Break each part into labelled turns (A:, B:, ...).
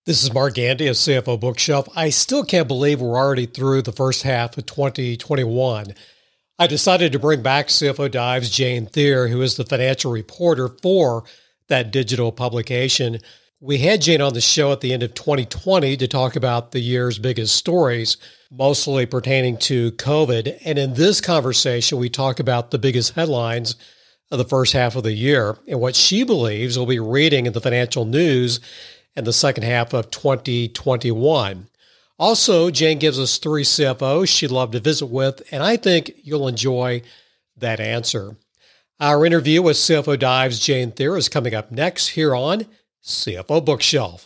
A: This is Mark Gandy of CFO Bookshelf. I still can't believe we're already through the first half of 2021. I decided to bring back CFO Dives Jane Thier, who is the financial reporter for that digital publication. We had Jane on the show at the end of 2020 to talk about the year's biggest stories, mostly pertaining to COVID. And in this conversation, we talk about the biggest headlines of the first half of the year and what she believes we'll be reading in the financial news in the second half of 2021. Also, Jane gives us 3 CFOs she'd love to visit with, and I think you'll enjoy that answer. Our interview with CFO Dives Jane Thier is coming up next here on CFO Bookshelf.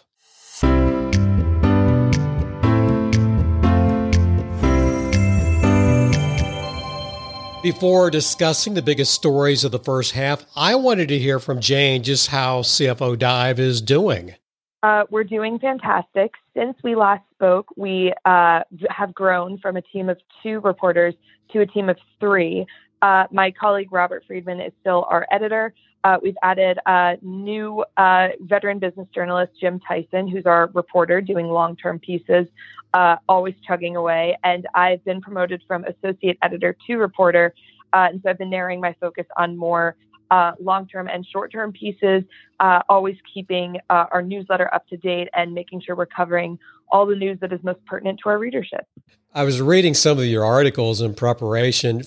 A: Before discussing the biggest stories of the first half, I wanted to hear from Jane just how CFO Dive is doing.
B: We're doing fantastic. Since we last spoke, we have grown from a team of 2 reporters to a team of 3. My colleague, Robert Friedman, is still our editor. We've added a new veteran business journalist, Jim Tyson, who's our reporter doing long-term pieces, always chugging away. And I've been promoted from associate editor to reporter. And so I've been narrowing my focus on more long-term and short-term pieces, always keeping our newsletter up to date and making sure we're covering all the news that is most pertinent to our readership.
A: I was reading some of your articles in preparation,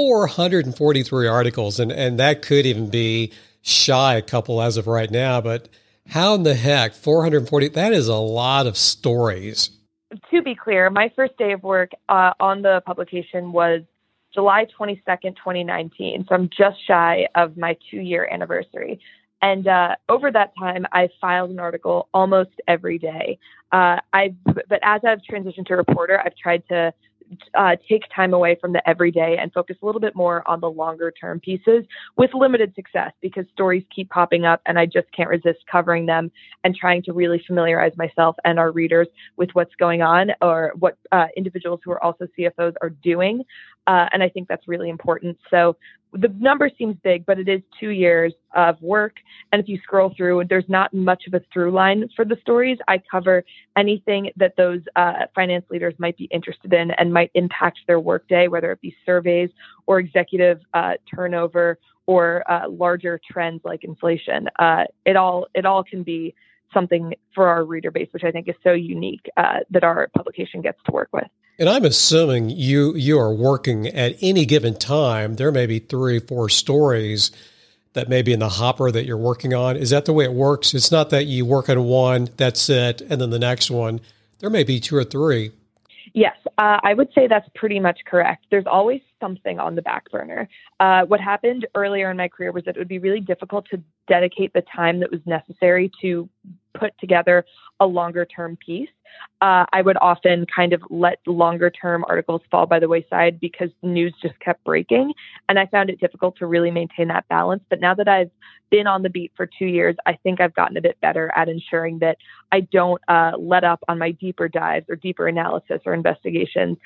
A: 443 articles, and that could even be shy a couple as of right now, but how in the heck, 440, that is a lot of stories.
B: To be clear, my first day of work on the publication was July 22nd, 2019. So I'm just shy of my 2-year anniversary. And over that time, I filed an article almost every day. But as I've transitioned to reporter, I've tried to take time away from the everyday and focus a little bit more on the longer term pieces with limited success because stories keep popping up and I just can't resist covering them and trying to really familiarize myself and our readers with what's going on or what individuals who are also CFOs are doing. And I think that's really important. So the number seems big, but it is 2 years of work. And if you scroll through, there's not much of a through line for the stories. I cover anything that those finance leaders might be interested in and might impact their workday, whether it be surveys or executive turnover or larger trends like inflation. It all can be something for our reader base, which I think is so unique that our publication gets to work with.
A: And I'm assuming you are working at any given time. There may be 3 or 4 stories that may be in the hopper that you're working on. Is that the way it works? It's not that you work on one, that's it, and then the next one. There may be 2 or 3.
B: Yes, I would say that's pretty much correct. There's always something on the back burner. What happened earlier in my career was that it would be really difficult to dedicate the time that was necessary to put together a longer term piece. I would often kind of let longer term articles fall by the wayside because news just kept breaking. And I found it difficult to really maintain that balance. But now that I've been on the beat for 2 years, I think I've gotten a bit better at ensuring that I don't let up on my deeper dives or deeper analysis or investigations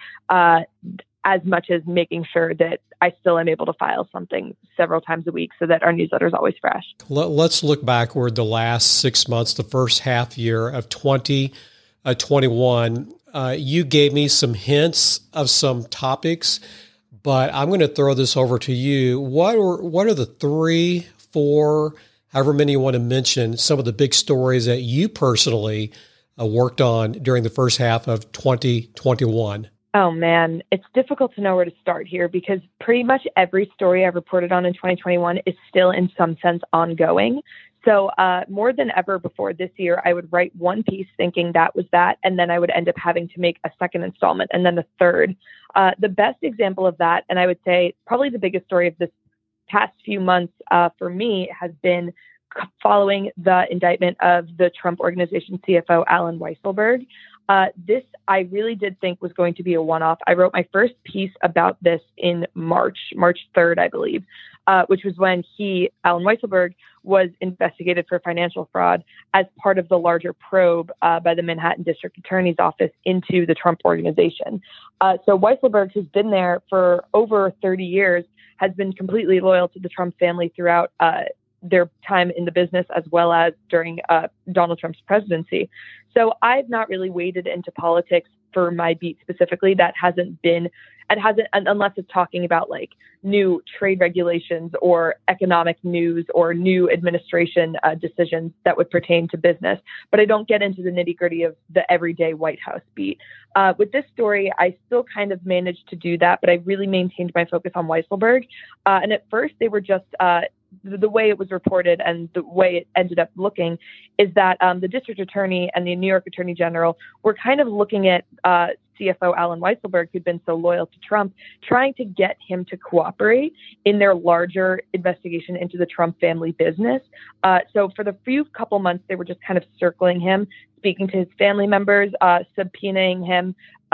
B: as much as making sure that I still am able to file something several times a week so that our newsletter is always fresh.
A: Let's look backward the last 6 months, the first half year of 2021. You gave me some hints of some topics, but I'm going to throw this over to you. What are the 3, 4, however many you want to mention, some of the big stories that you personally worked on during the first half of 2021?
B: Oh, man, it's difficult to know where to start here because pretty much every story I've reported on in 2021 is still in some sense ongoing. So more than ever before this year, I would write one piece thinking that was that, and then I would end up having to make a second installment and then a third. The best example of that, and I would say probably the biggest story of this past few months for me, has been following the indictment of the Trump Organization CFO, Allen Weisselberg. This I really did think was going to be a one-off. I wrote my first piece about this in March 3rd, I believe, which was when Allen Weisselberg, was investigated for financial fraud as part of the larger probe by the Manhattan District Attorney's Office into the Trump Organization. So Weisselberg, who's been there for over 30 years, has been completely loyal to the Trump family throughout their time in the business as well as during Donald Trump's presidency. So I've not really waded into politics for my beat specifically. That hasn't been, and hasn't, unless it's talking about like new trade regulations or economic news or new administration decisions that would pertain to business. But I don't get into the nitty gritty of the everyday White House beat. With this story, I still kind of managed to do that, but I really maintained my focus on Weisselberg. And at first they were just, the way it was reported and the way it ended up looking is that the district attorney and the New York attorney general were kind of looking at CFO Alan Weisselberg, who'd been so loyal to Trump, trying to get him to cooperate in their larger investigation into the Trump family business. So for the couple months, they were just kind of circling him, speaking to his family members, subpoenaing him,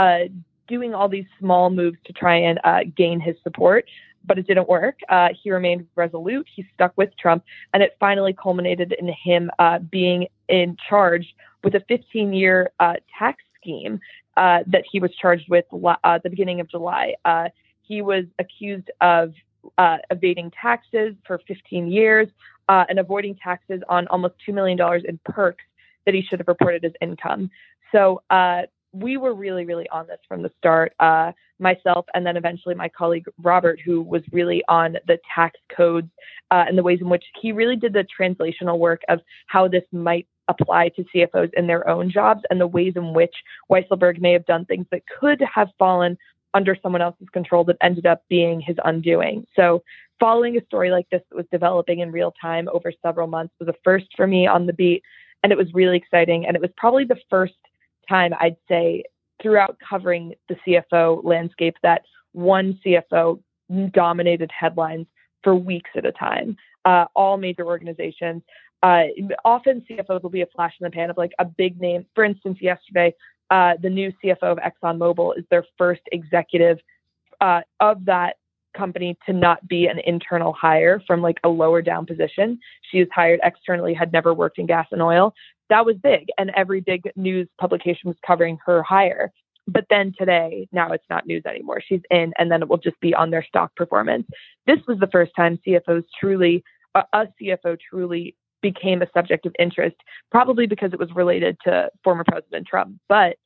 B: doing all these small moves to try and gain his support. But it didn't work. He remained resolute. He stuck with Trump. And it finally culminated in him being in charge with a 15-year tax scheme that he was charged with at the beginning of July. He was accused of evading taxes for 15 years and avoiding taxes on almost $2 million in perks that he should have reported as income. So we were really, really on this from the start, myself, and then eventually my colleague, Robert, who was really on the tax codes and the ways in which he really did the translational work of how this might apply to CFOs in their own jobs and the ways in which Weisselberg may have done things that could have fallen under someone else's control that ended up being his undoing. So following a story like this that was developing in real time over several months was a first for me on the beat, and it was really exciting. And it was probably the first time, I'd say, throughout covering the CFO landscape that one CFO dominated headlines for weeks at a time. All major organizations. Often CFOs will be a flash in the pan of like a big name. For instance, yesterday, the new CFO of ExxonMobil is their first executive of that company to not be an internal hire from like a lower down position. She was hired externally, had never worked in gas and oil. That was big. And every big news publication was covering her hire. But then today, now it's not news anymore. She's in, and then it will just be on their stock performance. This was the first time CFO truly became a subject of interest, probably because it was related to former President Trump. But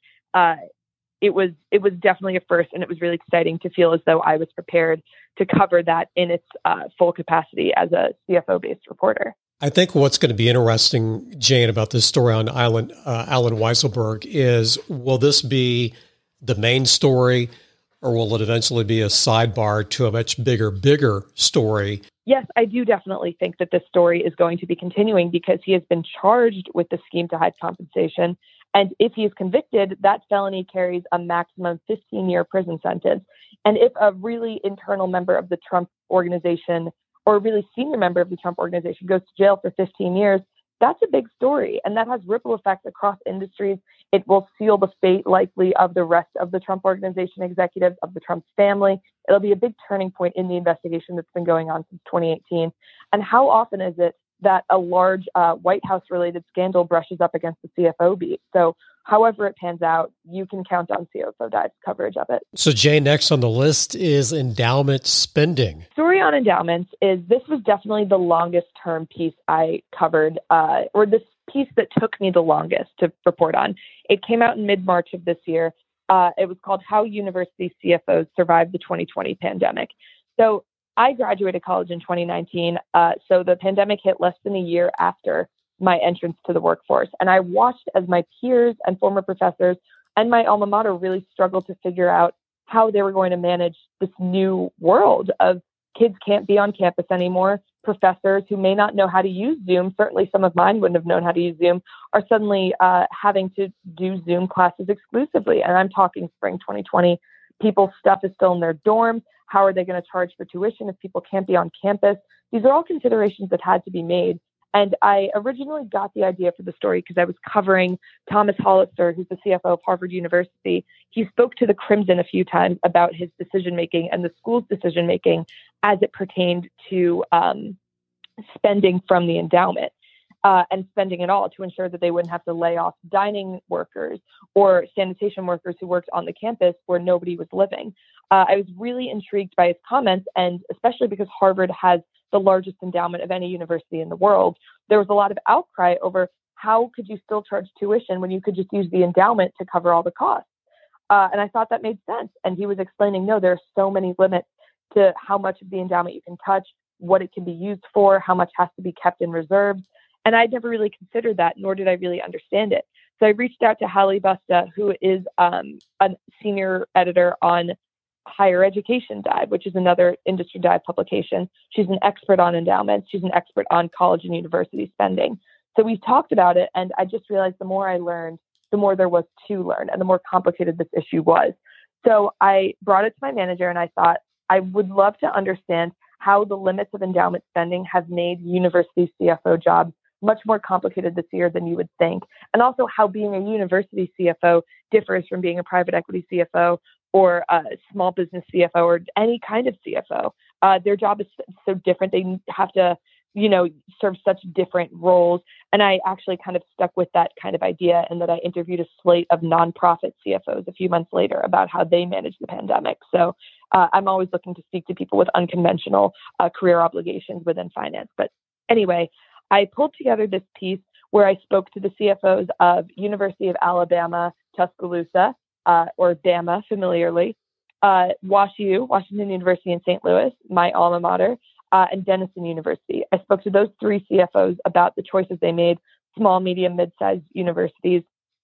B: it was definitely a first, and it was really exciting to feel as though I was prepared to cover that in its full capacity as a CFO-based reporter.
A: I think what's going to be interesting, Jane, about this story on Alan Weisselberg is, will this be the main story, or will it eventually be a sidebar to a much bigger story?
B: Yes, I do definitely think that this story is going to be continuing because he has been charged with the scheme to hide compensation. And if he is convicted, that felony carries a maximum 15-year prison sentence. And if a really internal member of the Trump organization or a really senior member of the Trump organization goes to jail for 15 years, that's a big story. And that has ripple effects across industries. It will seal the fate likely of the rest of the Trump organization executives, of the Trump family. It'll be a big turning point in the investigation that's been going on since 2018. And how often is it that a large White House-related scandal brushes up against the CFO beat? So however it pans out, you can count on CFO Dive's coverage of it.
A: So Jay, next on the list is endowment spending.
B: Story on endowments is this was definitely the longest term piece I covered, or this piece that took me the longest to report on. It came out in mid-March of this year. It was called How University CFOs Survived the 2020 Pandemic. So I graduated college in 2019, so the pandemic hit less than a year after my entrance to the workforce. And I watched as my peers and former professors and my alma mater really struggled to figure out how they were going to manage this new world of kids can't be on campus anymore. Professors who may not know how to use Zoom, certainly some of mine wouldn't have known how to use Zoom, are suddenly having to do Zoom classes exclusively. And I'm talking spring 2020. People's stuff is still in their dorms. How are they going to charge for tuition if people can't be on campus? These are all considerations that had to be made. And I originally got the idea for the story because I was covering Thomas Hollister, who's the CFO of Harvard University. He spoke to the Crimson a few times about his decision-making and the school's decision-making as it pertained to spending from the endowment and spending it all to ensure that they wouldn't have to lay off dining workers or sanitation workers who worked on the campus where nobody was living. I was really intrigued by his comments, and especially because Harvard has the largest endowment of any university in the world, there was a lot of outcry over how could you still charge tuition when you could just use the endowment to cover all the costs. And I thought that made sense. And he was explaining, no, there are so many limits to how much of the endowment you can touch, what it can be used for, how much has to be kept in reserves. And I'd never really considered that, nor did I really understand it. So I reached out to Hallie Busta, who is a senior editor on Higher Education Dive, which is another industry dive publication. She's an expert on endowments. She's an expert on college and university spending. So we talked about it, and I just realized the more I learned, the more there was to learn and the more complicated this issue was. So I brought it to my manager and I thought, I would love to understand how the limits of endowment spending have made university CFO jobs much more complicated this year than you would think. And also how being a university CFO differs from being a private equity CFO or a small business CFO or any kind of CFO. Their job is so different. They have to, serve such different roles. And I actually kind of stuck with that kind of idea in that I interviewed a slate of nonprofit CFOs a few months later about how they managed the pandemic. So I'm always looking to speak to people with unconventional career obligations within finance. But anyway, I pulled together this piece where I spoke to the CFOs of University of Alabama, Tuscaloosa, or Bama familiarly, WashU, Washington University in St. Louis, my alma mater, and Denison University. I spoke to those three CFOs about the choices they made, small, medium, mid-sized universities,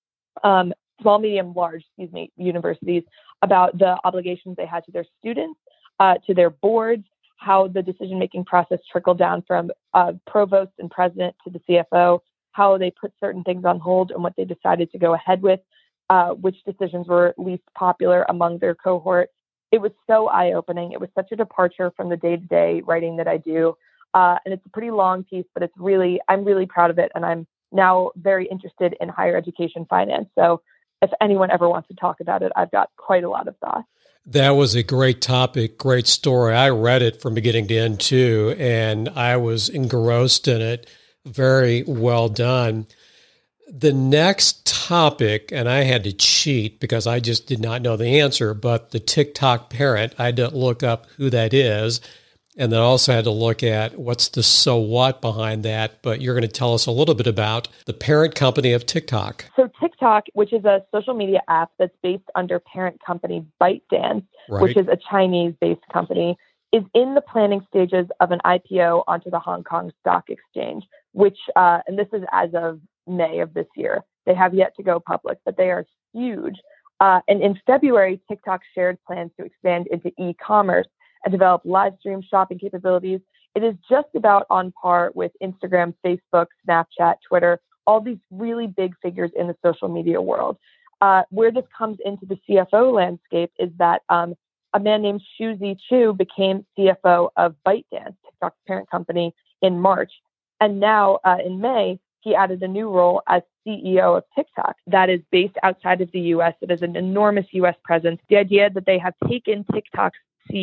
B: universities, about the obligations they had to their students, to their boards, how the decision-making process trickled down from provost and president to the CFO, how they put certain things on hold and what they decided to go ahead with, which decisions were least popular among their cohort. It was so eye-opening. It was such a departure from the day-to-day writing that I do. And it's a pretty long piece, but I'm really proud of it. And I'm now very interested in higher education finance. So if anyone ever wants to talk about it, I've got quite a lot of thoughts.
A: That was a great topic, great story. I read it from beginning to end too, and I was engrossed in it. Very well done. The next topic, and I had to cheat because I just did not know the answer, but the TikTok parent, I had to look up who that is. And then also had to look at what's the so what behind that. But you're going to tell us a little bit about the parent company of TikTok.
B: So TikTok, which is a social media app that's based under parent company ByteDance,
A: Right.
B: which is a Chinese-based company, is in the planning stages of an IPO onto the Hong Kong Stock Exchange, which, and this is as of May of this year. They have yet to go public, but they are huge. And in February, TikTok shared plans to expand into e-commerce and develop live stream shopping capabilities. It is just about on par with Instagram, Facebook, Snapchat, Twitter, all these really big figures in the social media world. Where this comes into the CFO landscape is that a man named Shuzi Chu became CFO of ByteDance, TikTok's parent company, in March. And now in May, he added a new role as CEO of TikTok that is based outside of the U.S. It has an enormous U.S. presence. The idea that they have taken TikTok's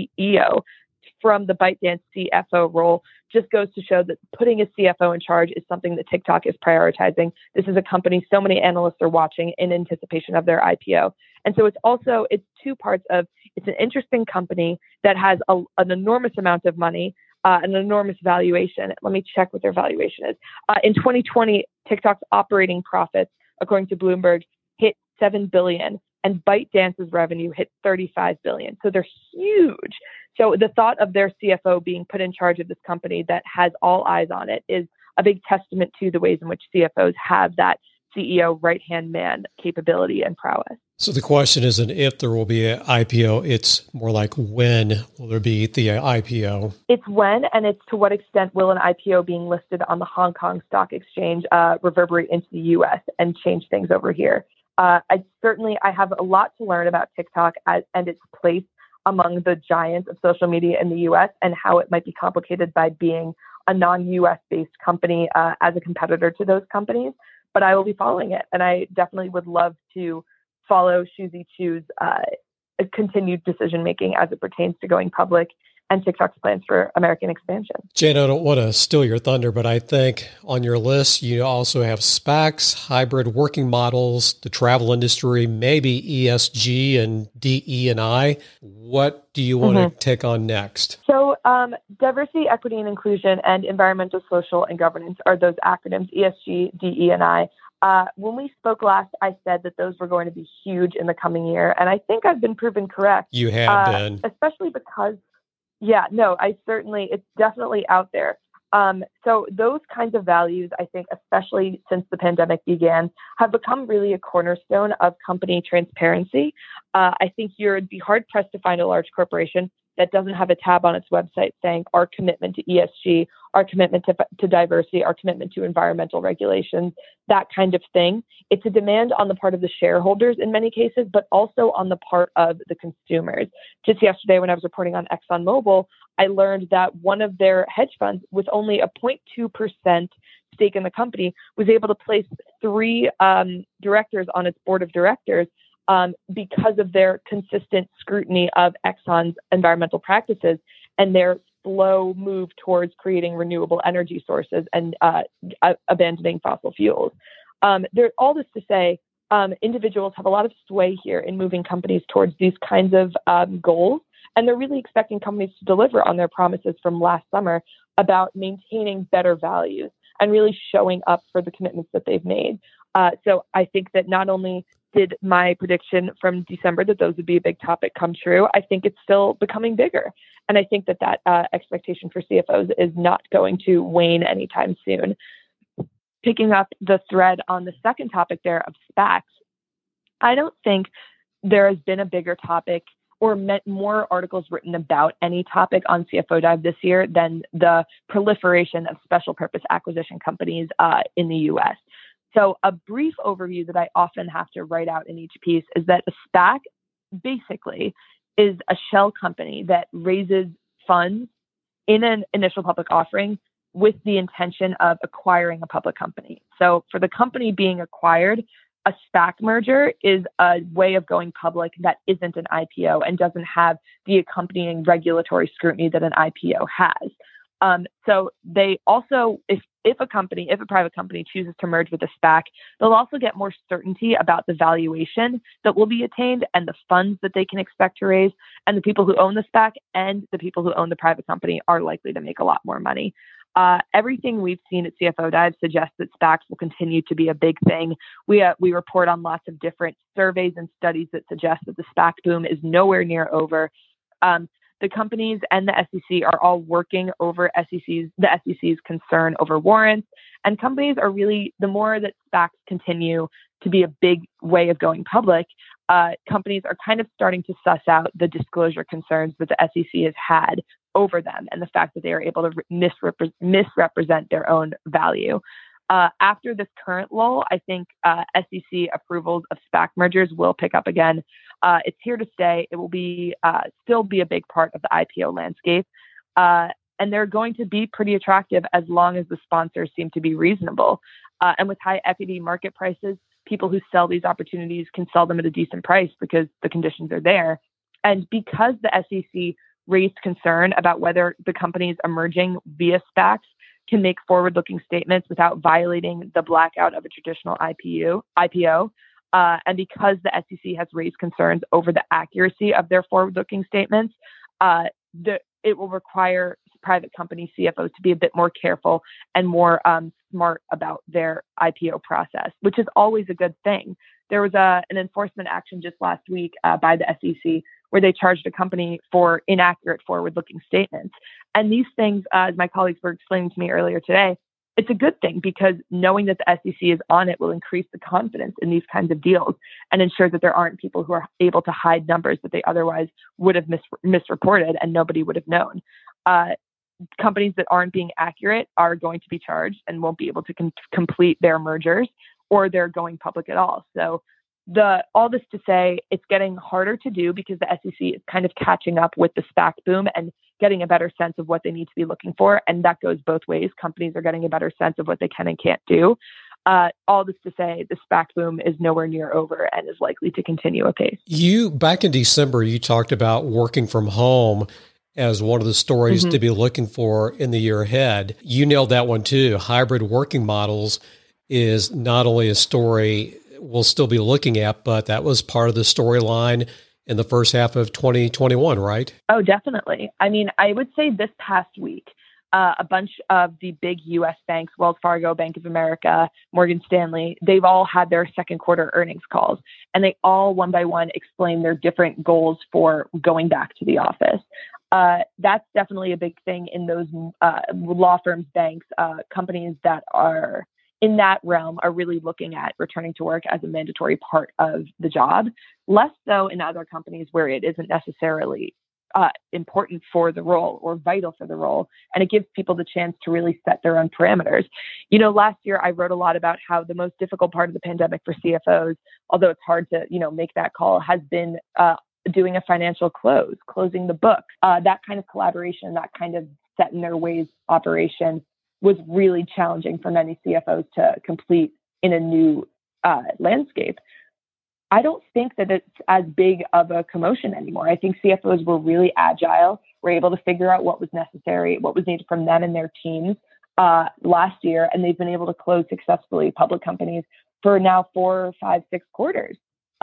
B: CEO from the ByteDance CFO role just goes to show that putting a CFO in charge is something that TikTok is prioritizing. This is a company so many analysts are watching in anticipation of their IPO. And so it's two parts of, it's an interesting company that has an enormous amount of money, an enormous valuation. Let me check what their valuation is. In 2020, TikTok's operating profits, according to Bloomberg, hit $7 billion, and ByteDance's revenue hit $35 billion. So they're huge. So the thought of their CFO being put in charge of this company that has all eyes on it is a big testament to the ways in which CFOs have that CEO right-hand man capability and prowess.
A: So the question isn't if there will be an IPO, it's more like when will there be the IPO?
B: It's when, and it's to what extent will an IPO being listed on the Hong Kong Stock Exchange reverberate into the U.S. and change things over here. I have a lot to learn about TikTok and its place among the giants of social media in the U.S. and how it might be complicated by being a non-U.S. based company as a competitor to those companies. But I will be following it, and I definitely would love to follow Shuzi Chu's continued decision making as it pertains to going public and TikTok's plans for American expansion.
A: Jane, I don't want to steal your thunder, but I think on your list, you also have SPACs, hybrid working models, the travel industry, maybe ESG and DE&I. What do you want to take on next?
B: So diversity, equity, and inclusion, and environmental, social, and governance are those acronyms, ESG, DE&I. When we spoke last, I said that those were going to be huge in the coming year, and I think I've been proven correct.
A: You have been.
B: Especially because, it's definitely out there. So those kinds of values, I think, especially since the pandemic began, have become really a cornerstone of company transparency. I think you'd be hard-pressed to find a large corporation that doesn't have a tab on its website saying our commitment to ESG, our commitment to diversity, our commitment to environmental regulations, that kind of thing. It's a demand on the part of the shareholders in many cases, but also on the part of the consumers. Just yesterday, when I was reporting on ExxonMobil, I learned that one of their hedge funds, with only a 0.2% stake in the company, was able to place 3 directors on its board of directors because of their consistent scrutiny of Exxon's environmental practices and their slow move towards creating renewable energy sources and abandoning fossil fuels. There's all this to say, individuals have a lot of sway here in moving companies towards these kinds of goals, and they're really expecting companies to deliver on their promises from last summer about maintaining better values and really showing up for the commitments that they've made. So I think that not only did my prediction from December that those would be a big topic come true, I think it's still becoming bigger. And I think that expectation for CFOs is not going to wane anytime soon. Picking up the thread on the second topic there of SPACs, I don't think there has been a bigger topic or more articles written about any topic on CFO Dive this year than the proliferation of special purpose acquisition companies in the U.S. So a brief overview that I often have to write out in each piece is that a SPAC basically is a shell company that raises funds in an initial public offering with the intention of acquiring a public company. So for the company being acquired, a SPAC merger is a way of going public that isn't an IPO and doesn't have the accompanying regulatory scrutiny that an IPO has. So they also, if a private company chooses to merge with a SPAC, they'll also get more certainty about the valuation that will be attained and the funds that they can expect to raise. And the people who own the SPAC and the people who own the private company are likely to make a lot more money. Everything we've seen at CFO Dive suggests that SPACs will continue to be a big thing. We report on lots of different surveys and studies that suggest that the SPAC boom is nowhere near over. The companies and the SEC are all working over the SEC's concern over warrants. And companies are really, the more that SPACs continue to be a big way of going public, companies are kind of starting to suss out the disclosure concerns that the SEC has had over them and the fact that they are able to misrepresent their own value. After this current lull, I think SEC approvals of SPAC mergers will pick up again. It's here to stay. It will be still be a big part of the IPO landscape. And they're going to be pretty attractive as long as the sponsors seem to be reasonable. And with high equity market prices, people who sell these opportunities can sell them at a decent price because the conditions are there. And because the SEC raised concern about whether the companies emerging via SPACs can make forward-looking statements without violating the blackout of a traditional IPO, and because the SEC has raised concerns over the accuracy of their forward-looking statements, it will require private company CFOs to be a bit more careful and more smart about their IPO process, which is always a good thing. There was an enforcement action just last week by the SEC where they charged a company for inaccurate forward-looking statements. And these things, as my colleagues were explaining to me earlier today, it's a good thing because knowing that the SEC is on it will increase the confidence in these kinds of deals and ensure that there aren't people who are able to hide numbers that they otherwise would have misreported and nobody would have known. Companies that aren't being accurate are going to be charged and won't be able to complete their mergers or they're going public at all. So all this to say, it's getting harder to do because the SEC is kind of catching up with the SPAC boom and getting a better sense of what they need to be looking for. And that goes both ways. Companies are getting a better sense of what they can and can't do. All this to say, the SPAC boom is nowhere near over and is likely to continue apace.
A: Back in December, you talked about working from home. as one of the stories to be looking for in the year ahead. You nailed that one too. Hybrid working models is not only a story we'll still be looking at, but that was part of the storyline in the first half of 2021, right?
B: Oh, definitely. I mean, I would say this past week, a bunch of the big U.S. banks, Wells Fargo, Bank of America, Morgan Stanley, they've all had their second quarter earnings calls, and they all one by one explain their different goals for going back to the office. That's definitely a big thing in those law firms, banks, companies that are in that realm are really looking at returning to work as a mandatory part of the job, less so in other companies where it isn't necessarily important for the role or vital for the role. And it gives people the chance to really set their own parameters. You know, last year I wrote a lot about how the most difficult part of the pandemic for CFOs, although it's hard to, make that call, has been doing a financial closing the book. That kind of collaboration, that kind of set in their ways operation was really challenging for many CFOs to complete in a new landscape. I don't think that it's as big of a commotion anymore. I think CFOs were really agile, were able to figure out what was necessary, what was needed from them and their teams last year, and they've been able to close successfully public companies for now 4, 5, 6 quarters.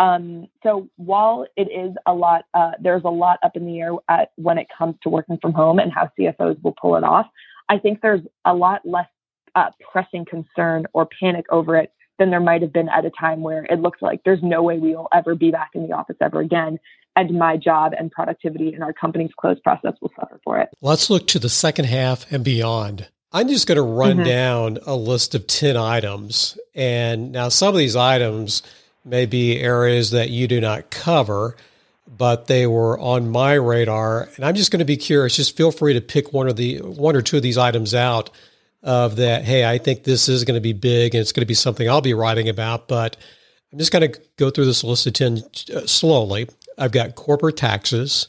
B: So while it is a lot, there's a lot up in the air when it comes to working from home and how CFOs will pull it off. I think there's a lot less pressing concern or panic over it than there might have been at a time where it looked like there's no way we will ever be back in the office ever again. And my job and productivity in our company's close process will suffer for it.
A: Let's look to the second half and beyond. I'm just going to run down a list of 10 items. And now some of these items may be areas that you do not cover, but they were on my radar. And I'm just going to be curious. Just feel free to pick one or two of these items out of that. Hey, I think this is going to be big and it's going to be something I'll be writing about, but I'm just going to go through this list of 10 slowly. I've got corporate taxes,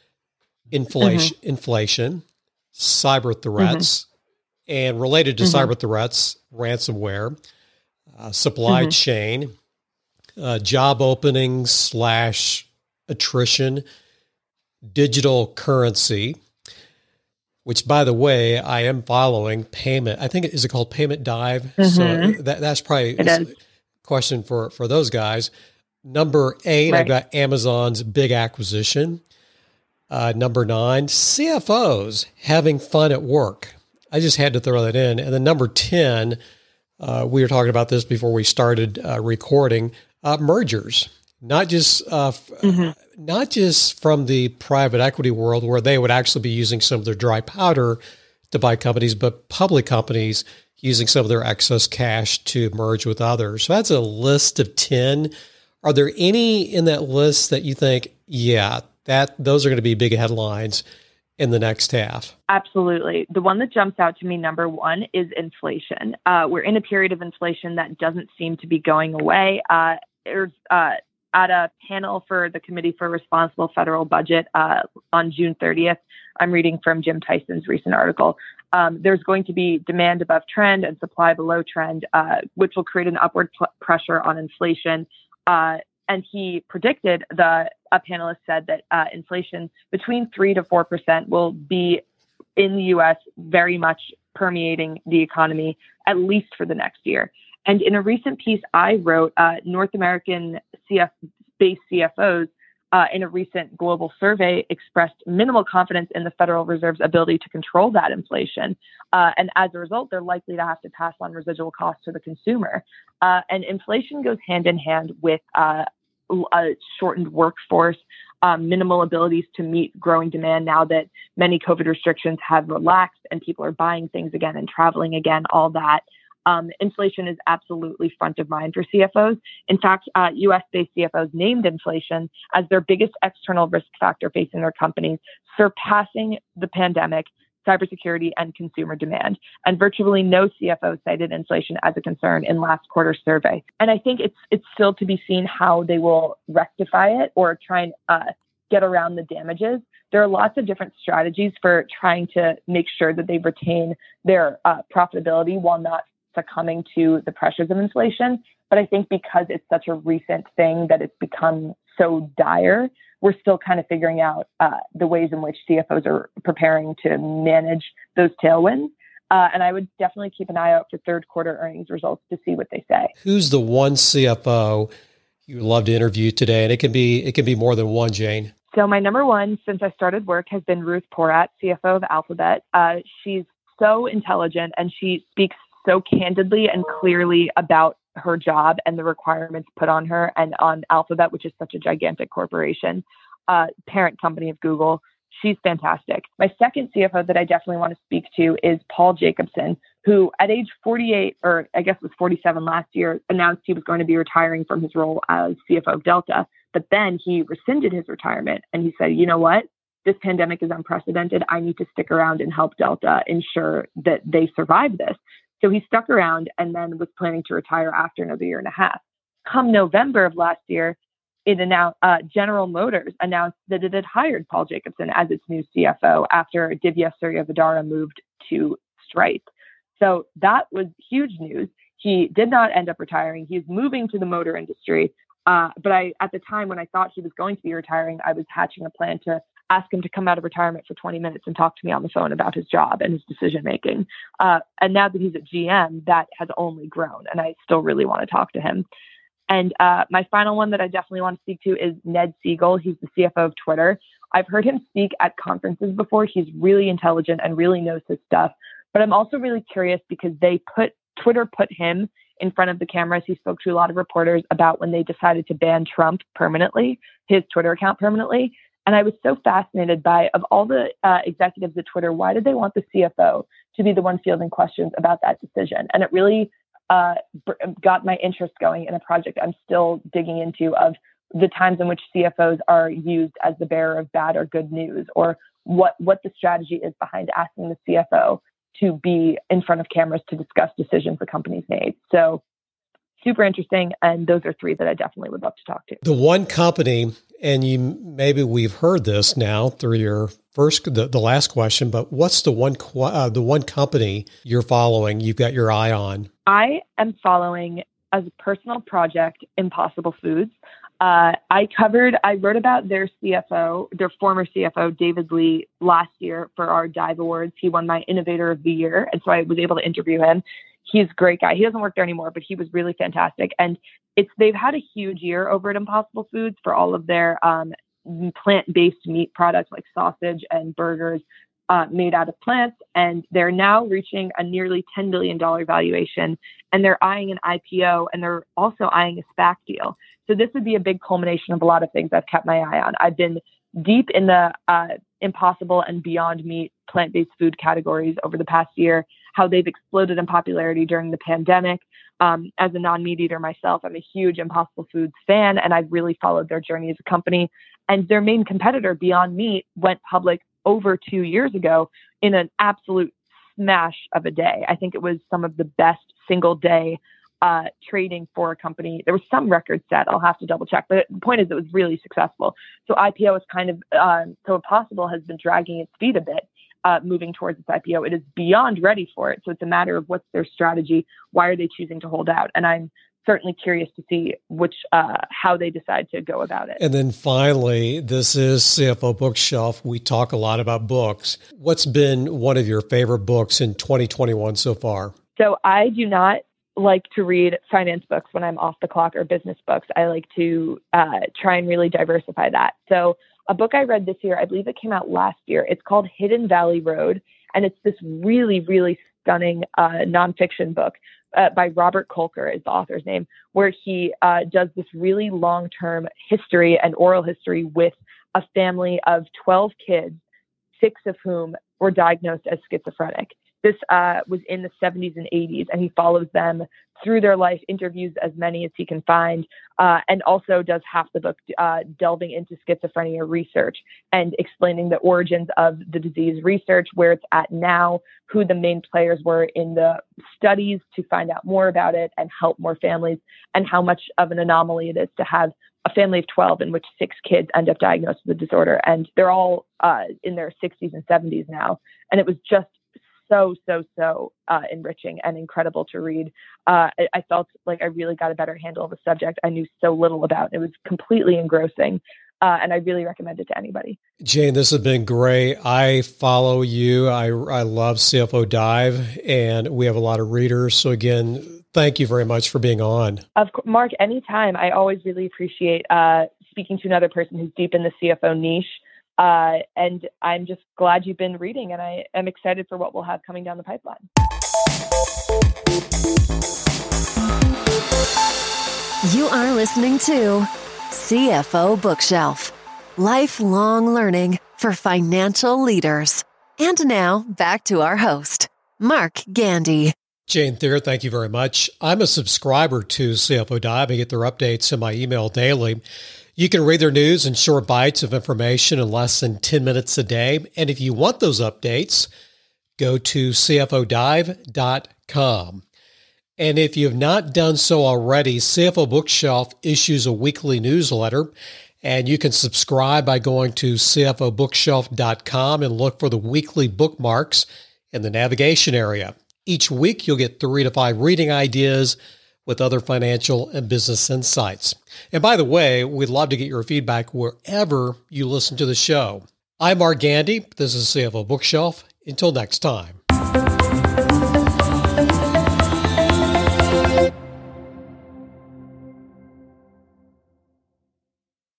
A: inflation, cyber threats, and related to cyber threats, ransomware, supply chain, job openings / attrition, digital currency, which, by the way, I am following payment. I think, is it called Payment Dive? So that's probably a question for those guys. Number 8, right. I've got Amazon's big acquisition. Number 9, CFOs having fun at work. I just had to throw that in. And then number 10, we were talking about this before we started recording, mergers. Not just from the private equity world where they would actually be using some of their dry powder to buy companies, but public companies using some of their excess cash to merge with others. So that's a list of 10. Are there any in that list that you think, those are going to be big headlines in the next half?
B: Absolutely. The one that jumps out to me, number 1, is inflation. We're in a period of inflation that doesn't seem to be going away. There's at a panel for the Committee for Responsible Federal Budget on June 30th. I'm reading from Jim Tyson's recent article. There's going to be demand above trend and supply below trend, which will create an upward pressure on inflation. And he predicted, a panelist said that inflation between 3 to 4% will be in the U.S. very much permeating the economy, at least for the next year. And in a recent piece I wrote, North American based CFOs in a recent global survey expressed minimal confidence in the Federal Reserve's ability to control that inflation. And as a result, they're likely to have to pass on residual costs to the consumer. And inflation goes hand in hand with a shortened workforce, minimal abilities to meet growing demand now that many COVID restrictions have relaxed and people are buying things again and traveling again, all that. Inflation is absolutely front of mind for CFOs. In fact, U.S.-based CFOs named inflation as their biggest external risk factor facing their companies, surpassing the pandemic, cybersecurity, and consumer demand. And virtually no CFO cited inflation as a concern in last quarter's survey. And I think it's still to be seen how they will rectify it or try and get around the damages. There are lots of different strategies for trying to make sure that they retain their profitability while not succumbing to the pressures of inflation. But I think because it's such a recent thing that it's become so dire, we're still kind of figuring out the ways in which CFOs are preparing to manage those tailwinds. And I would definitely keep an eye out for third quarter earnings results to see what they say.
A: Who's the one CFO you would love to interview today? And it can be more than one, Jane.
B: So my number one since I started work has been Ruth Porat, CFO of Alphabet. She's so intelligent and she speaks so candidly and clearly about her job and the requirements put on her and on Alphabet, which is such a gigantic corporation, parent company of Google. She's fantastic. My second CFO that I definitely want to speak to is Paul Jacobson, who at age 48, or I guess was 47 last year, announced he was going to be retiring from his role as CFO of Delta. But then he rescinded his retirement and he said, you know what? This pandemic is unprecedented. I need to stick around and help Delta ensure that they survive this. So he stuck around and then was planning to retire after another year and a half. Come November of last year, it announced General Motors announced that it had hired Paul Jacobson as its new CFO after Divya Suryavadara moved to Stripe. So that was huge news. He did not end up retiring. He's moving to the motor industry. But at the time when I thought he was going to be retiring, I was hatching a plan to ask him to come out of retirement for 20 minutes and talk to me on the phone about his job and his decision making. And now that he's at GM, that has only grown, and I still really want to talk to him. And my final one that I definitely want to speak to is Ned Siegel. He's the CFO of Twitter. I've heard him speak at conferences before. He's really intelligent and really knows his stuff. But I'm also really curious because Twitter put him in front of the cameras. He spoke to a lot of reporters about when they decided to ban Trump permanently, his Twitter account permanently. And I was so fascinated by, of all the executives at Twitter, why did they want the CFO to be the one fielding questions about that decision? And it really got my interest going in a project I'm still digging into of the times in which CFOs are used as the bearer of bad or good news, or what the strategy is behind asking the CFO to be in front of cameras to discuss decisions the company's made. So super interesting. And those are three that I definitely would love to talk to.
A: The one company, and maybe we've heard this now through your the last question, but what's the one company you're following, you've got your eye on?
B: I am following, as a personal project, Impossible Foods. I wrote about their CFO, their former CFO, David Lee, last year for our Dive Awards. He won my Innovator of the Year. And so I was able to interview him. He's a great guy. He doesn't work there anymore, but he was really fantastic. And they've had a huge year over at Impossible Foods for all of their plant-based meat products like sausage and burgers made out of plants. And they're now reaching a nearly $10 billion valuation. And they're eyeing an IPO, and they're also eyeing a SPAC deal. So this would be a big culmination of a lot of things I've kept my eye on. I've been deep in the Impossible and Beyond Meat plant-based food categories over the past year, how they've exploded in popularity during the pandemic. As a non-meat eater myself, I'm a huge Impossible Foods fan, and I've really followed their journey as a company. And their main competitor, Beyond Meat, went public over 2 years ago in an absolute smash of a day. I think it was some of the best single day trading for a company. There was some record set. I'll have to double check. But the point is, it was really successful. So IPO is kind of, so Impossible has been dragging its feet a bit, moving towards its IPO. It is beyond ready for it. So it's a matter of what's their strategy. Why are they choosing to hold out? And I'm certainly curious to see how they decide to go about it.
A: And then finally, this is CFO Bookshelf. We talk a lot about books. What's been one of your favorite books in 2021 so far?
B: So I do not like to read finance books when I'm off the clock or business books. I like to try and really diversify that. So a book I read this year, I believe it came out last year. It's called Hidden Valley Road. And it's this really, really stunning nonfiction book by Robert Kolker is the author's name, where he does this really long-term history and oral history with a family of 12 kids, 6 of whom were diagnosed as schizophrenic. This was in the 70s and 80s, and he follows them through their life, interviews as many as he can find, and also does half the book delving into schizophrenia research and explaining the origins of the disease research, where it's at now, who the main players were in the studies to find out more about it and help more families, and how much of an anomaly it is to have a family of 12 in which 6 kids end up diagnosed with the disorder. And they're all in their 60s and 70s now. And it was just so enriching and incredible to read. I felt like I really got a better handle of the subject I knew so little about. It was completely engrossing. And I really recommend it to anybody.
A: Jane, this has been great. I follow you. I love CFO Dive, and we have a lot of readers. So again, thank you very much for being on.
B: Of course, Mark, anytime. I always really appreciate speaking to another person who's deep in the CFO niche. And I'm just glad you've been reading, and I am excited for what we'll have coming down the pipeline.
C: You are listening to CFO Bookshelf, lifelong learning for financial leaders. And now back to our host, Mark Gandy.
A: Jane Thier, thank you very much. I'm a subscriber to CFO Dive. I get their updates in my email daily. You can read their news in short bites of information in less than 10 minutes a day. And if you want those updates, go to cfodive.com. And if you have not done so already, CFO Bookshelf issues a weekly newsletter, and you can subscribe by going to cfobookshelf.com and look for the weekly bookmarks in the navigation area. Each week, you'll get 3 to 5 reading ideas with other financial and business insights. And by the way, we'd love to get your feedback wherever you listen to the show. I'm Mark Gandy. This is CFO Bookshelf. Until next time.